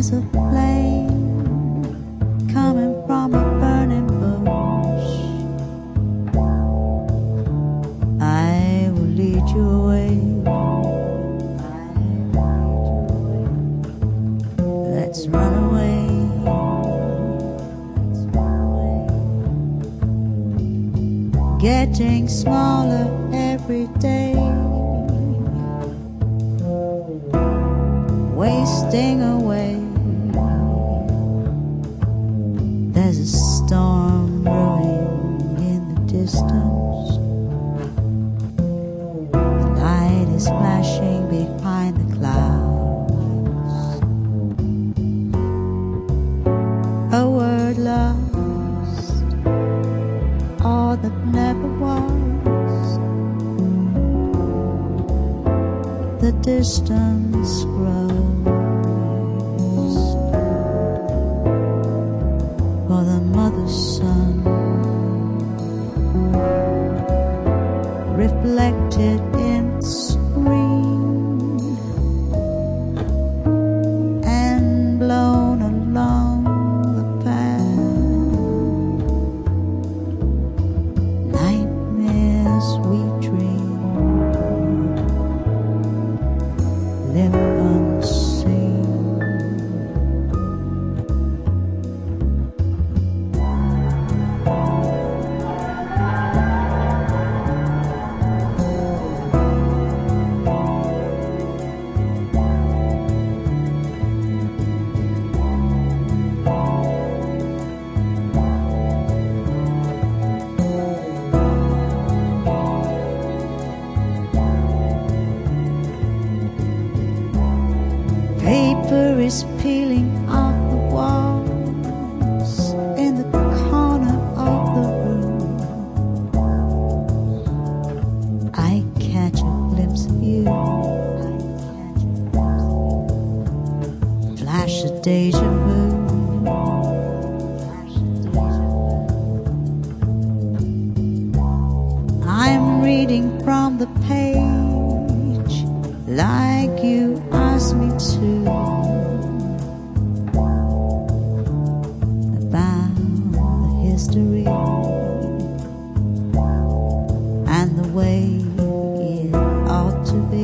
There's a flame coming from a burning bush. I will lead you away. Let's run away. Getting smaller every day, wasting away. There's a storm brewing in the distance. The light is flashing behind the clouds. A word lost, all that never was. The distance grows for the mother's son, reflected in the screen and blown along the path. Nightmares we dream live unseen. Paper is peeling off the walls in the corner of the room. I catch a glimpse of you, flash of deja vu. I'm reading from the page like you asked me to, about the history and the way it ought to be.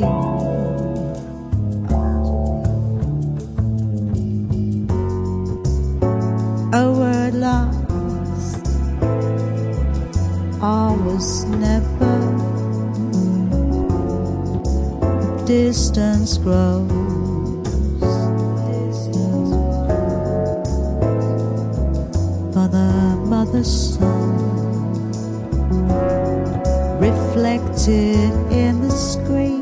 A word lost, all was never. Distance grows for the mother's son, reflected in the screen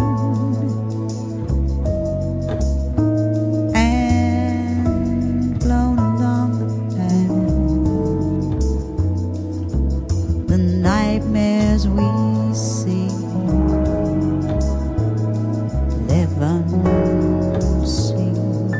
and blown along the path. The nightmares we see live unseen.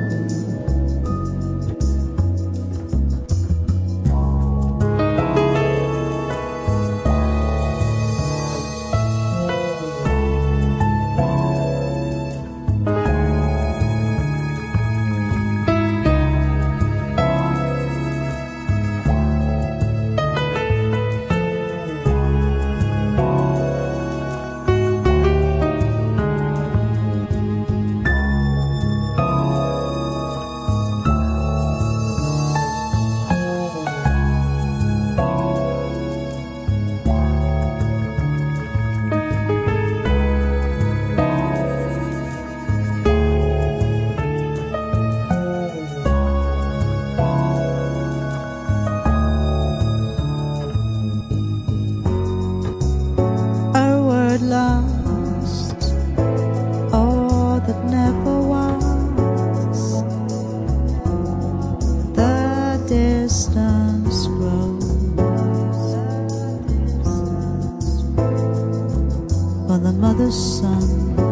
Lost, all that never was. The distance grows for the mother's son,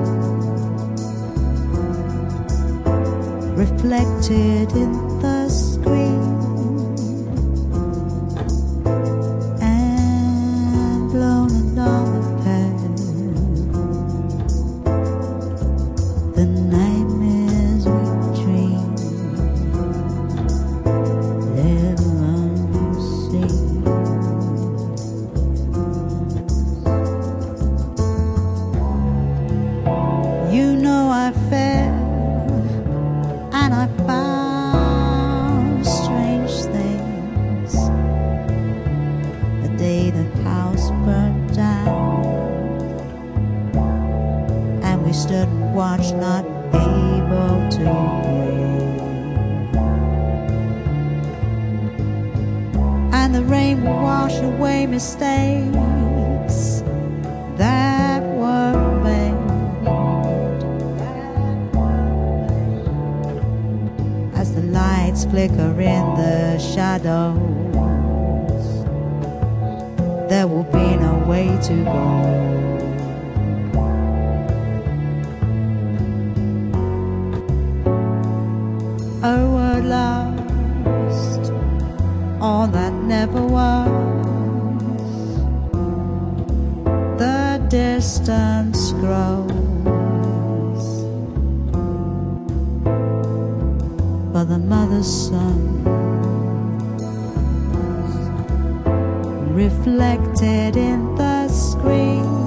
reflected in the screen and blown along the path. The nightmares we dream we stood and watched, not able to breathe. And the rain will wash away mistakes that were made. As the lights flicker in the shadows, there will be no way to go. A word lost, all that never was. The distance grows, but the mother's son reflected in the screen.